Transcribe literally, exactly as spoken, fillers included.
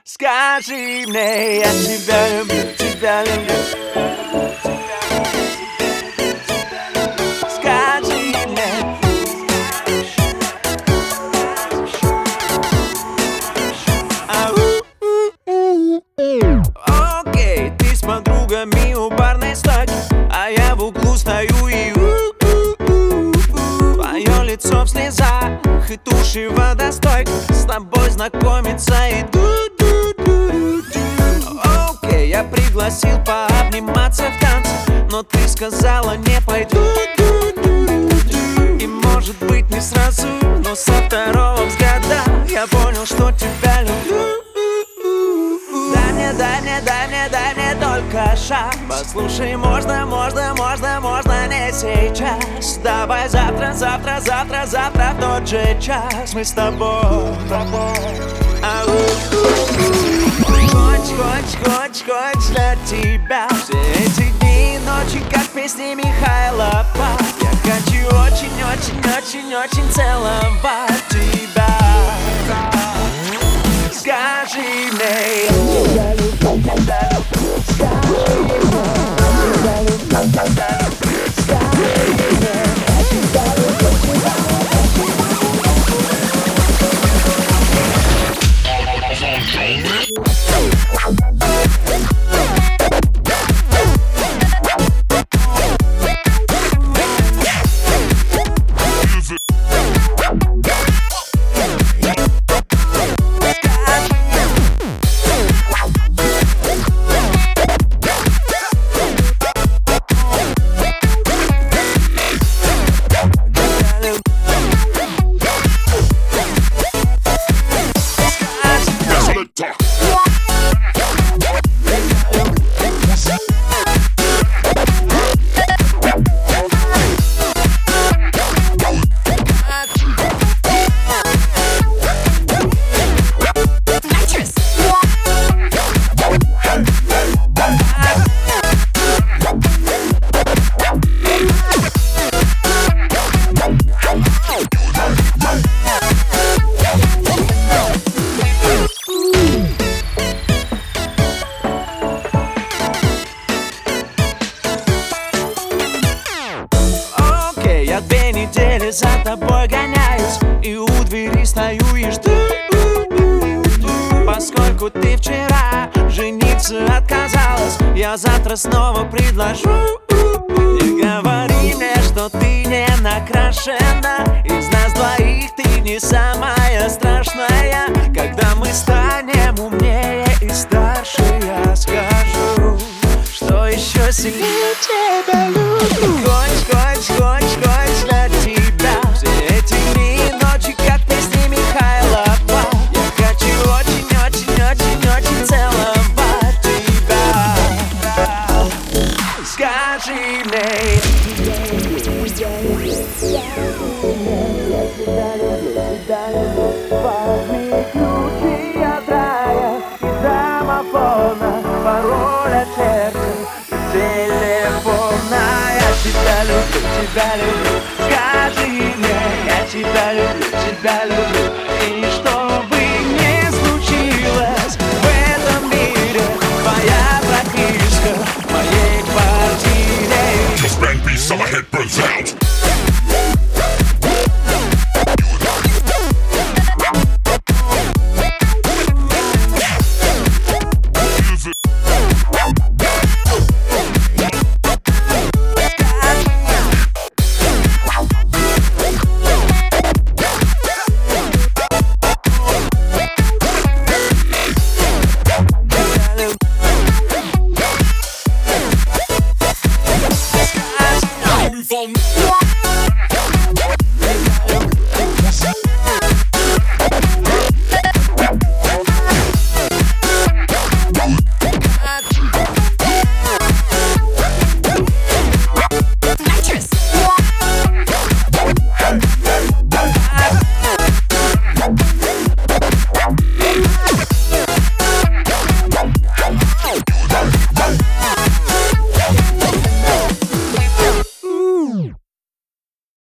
Скажи мне, я тебя люблю, тебя люблю. Скажи мне. Окей, ты с подругами у барной стойки, а я в углу стою и твое лицо в слезах и туши водостойк. С тобой знакомиться и окей, я пригласил пообниматься в танце, но ты сказала не пойду. И может быть не сразу, но со второго взгляда я понял, что тебя люблю. Дай мне, дай мне, дай мне, дай мне только шаг. Послушай, можно, можно, можно, можно не сейчас. Давай завтра, завтра, завтра, завтра в тот же час мы с тобой. Хочешь, хочешь, хочешь, хочешь для тебя все эти дни и ночи, как песни Михаила Пак. Я хочу очень, очень, очень, очень целовать тебя. Скажи мне, я люблю, я люблю, скажи мне, я люблю, я люблю, скажи мне, я люблю, я две недели за тобой гоняюсь и у двери стою и жду. Поскольку ты вчера жениться отказалась, я завтра снова предложу. Не говори мне, что ты не накрашена. Из нас двоих ты не самая страшная. Когда мы станем умнее и старше, я скажу, что еще сильнее тебя люблю. Хочешь, хочешь, хочешь, хочешь для тебя все эти дни и ночи, как песни Михаила Пак. Я хочу очень, очень, очень, очень целовать тебя. Скажи мне, я тебя люблю. Возьми ключи от рая и домофона, пароль от сердца и телефона. Я тебя люблю, тебя люблю. Скажи мне, я тебя люблю, тебя люблю. И что